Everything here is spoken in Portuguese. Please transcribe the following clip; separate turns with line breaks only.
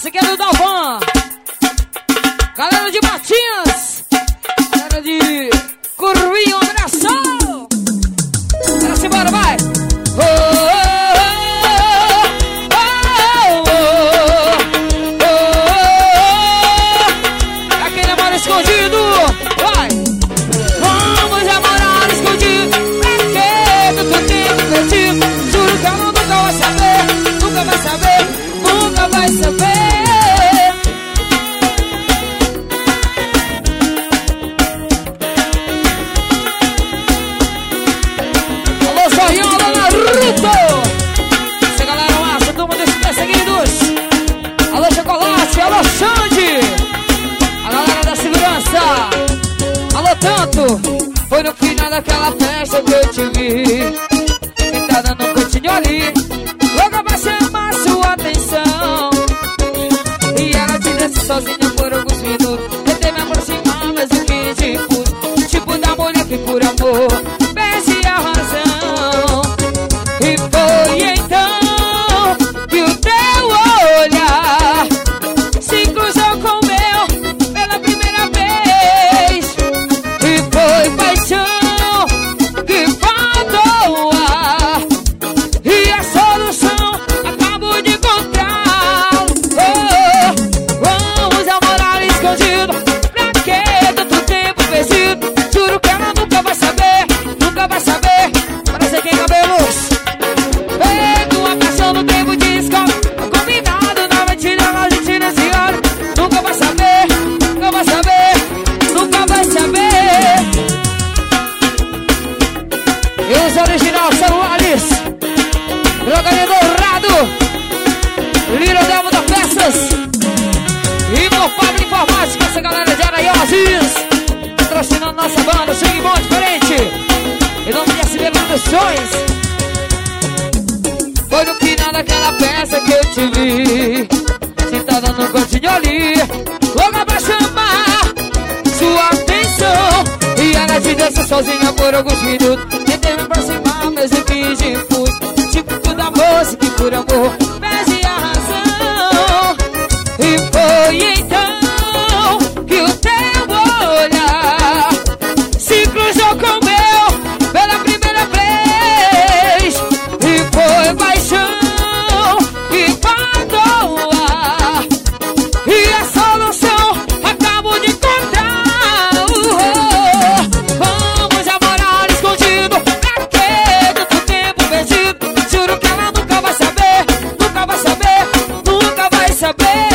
Essa aqui é do Dalvan. Galera de Matinhas. Galera de Curvinho, abração. Desce embora, vai. Aquele amor escondido. Vai. Vamos namorar escondido. Pra quê? Tanto tempo perdido. Juro que ela nunca vai saber. Nunca vai saber. Nunca vai saber. Essa galera massa, turma dos perseguidos. Alô Chocolate, alô Xande. A galera da segurança. Alô Tanto. Foi no final daquela festa que eu te vi, sentada no cantinho ali, logo pra chamar sua atenção. E ela te desce sozinha por alguns minutos. Tentei me aproximar, mas eu fiz de impulso, tipo da mulher que por amor perde a razão. E foi então que o teu olhar se cruzou com o meu pela primeira vez. E foi paixão que faltou o ar, e a solução acabo de encontrar. Vamos namorar escondido. Pra que tanto tempo perdido? Juro que ela nunca vai saber. Nunca vai saber. Parece que cabelos no tempo de escola, combinado na batida, a gente nesse hora. Nunca vai saber, nunca vai saber, nunca vai saber. E os original celulares, Jogador Dourado, Lira Delmo da Peças, Inofável Informática, essa galera de Araió Aziz, patrocinando nossa banda, swing bom diferente, em nome de SB Produções. Foi no final daquela peça que eu te vi, sentada no cantinho ali, logo pra chamar sua atenção. E ela te deixa sozinha por alguns minutos. Tentei me aproximar, mas eu fiz de impulso, tipo toda moça que por amor perde a razão. E foi então que o teu olhar se cruzou com o meu pela primeira vez. E foi paixão que faltou o ar, e a solução acabo de encontrar. Vamos namorar escondido. Pra que tanto tempo perdido? Juro que ela nunca vai saber. Nunca vai saber, nunca vai saber.